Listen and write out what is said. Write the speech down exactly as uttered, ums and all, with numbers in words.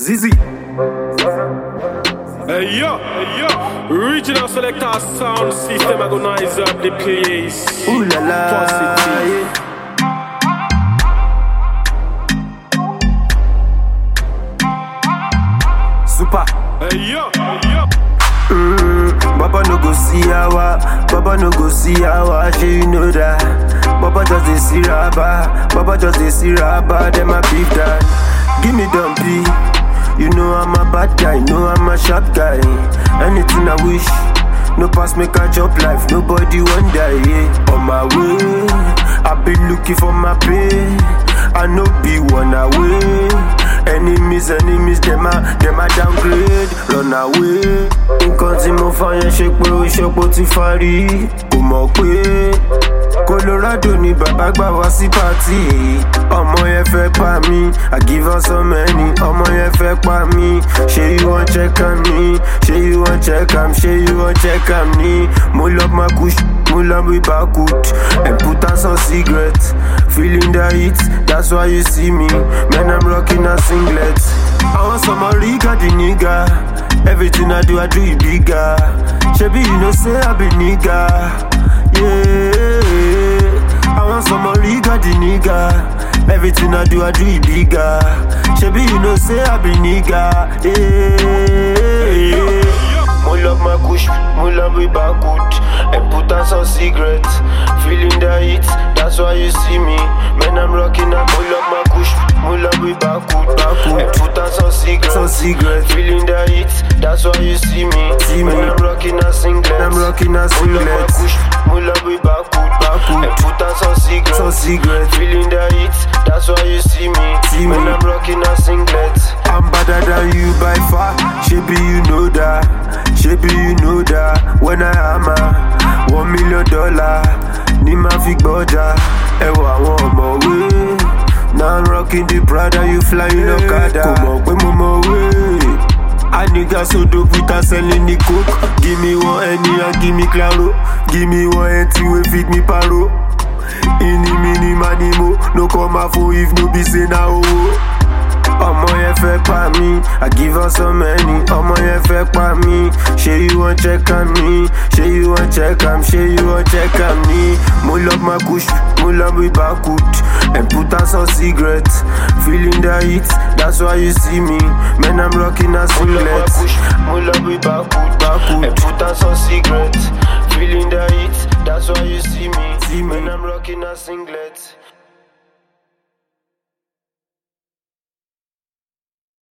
Zizi. Hey yo, hey yo, regional selector sound system agonize up the place. Ooh la la, Positive. yeah. Super. Hey yo, hey yo. Mm, Baba no go see our, Baba no go see our, shey you know that. Baba just dey see rabba, Baba just dey see rabba, them a beef that. Give me dumpy, you know I'm a bad guy, know I'm a sharp guy. Anything I wish, no pass make I chop life, nobody want die. Yeah. On my way, I been looking for my pay, I no be one away. Enemies, enemies, them a, them a downgrade, run away. Nǹkan tí mo fà yẹn ṣe pé ó ṣọpọ̀ ti fárí. Kò mọ̀ pé Colorado ni bàbá gbà wá sí pàtì. Ọmọ yẹn fẹ́ pa mí, I give her so many. Ọmọ yẹn fẹ́ pa mí, ṣé you wan check am ni? Ṣé you wan check am? Ṣé you wan check am ni? Mo love my kush, mo love me Bakut, and put on some cigarettes. Feeling the heat, that's why you see me. Man, I'm rocking a singlet. I want some Riga, the nigga. Everything I do, I do it bigger. Shebi, you know, say I be nigga. Yeah. I want some Riga, the nigga. Everything I do, I do it bigger. Shebi, you know, say I be nigga. Yeah. Mo love my kush, mo love me Bakut, and put on some cigarettes. Feeling the heat, that's why you see me. Man, I'm rocking up. Mo love my kush, mo love me Bakut, Bakut, and put on some cigarettes. Some cigarettes. Feeling the heat, that's why you see me. See me. Man, I'm rocking a singlet. I'm rocking a singlet. Mo love my kush, mo love me Bakut, Bakut, and put on some cigarettes. Some cigarettes. Feeling the heat, that's why you see me. See me. Man, I'm rocking a singlet. I'm better than you by far. Shebi, you know that. Shebi, you know that. When I am a one million dollar, ni ma fi gbọ́jà. Ẹwà àwọn ọmọ wé. Now I'm rocking the Prada, you flying Okada. Kò mọ̀ pé mo mọ̀ wé. A nigga so dope with a selling the coke. Give me one Henny and give me Claro. Give me one empty wey feed me paro. Ini mini manimo, no come out for if no be say na owo. Ọmọ yẹn fẹ́ pa mí, I give her so many. Ọmọ yẹn fẹ́ pa mí, ṣé you wan check am ni? Ṣé you wan check am? Ṣé you wan check am ni? Mo love my kush, mo love me Bakut, and put on some cigarettes. Feeling the heat, that's why you see me. Man, I'm rocking a singlet. Mo love my kush, mo love me Bakut, Bakut, and put on some cigarettes. Feeling the heat, that's why you see me. See me. Man, I'm rocking a singlet.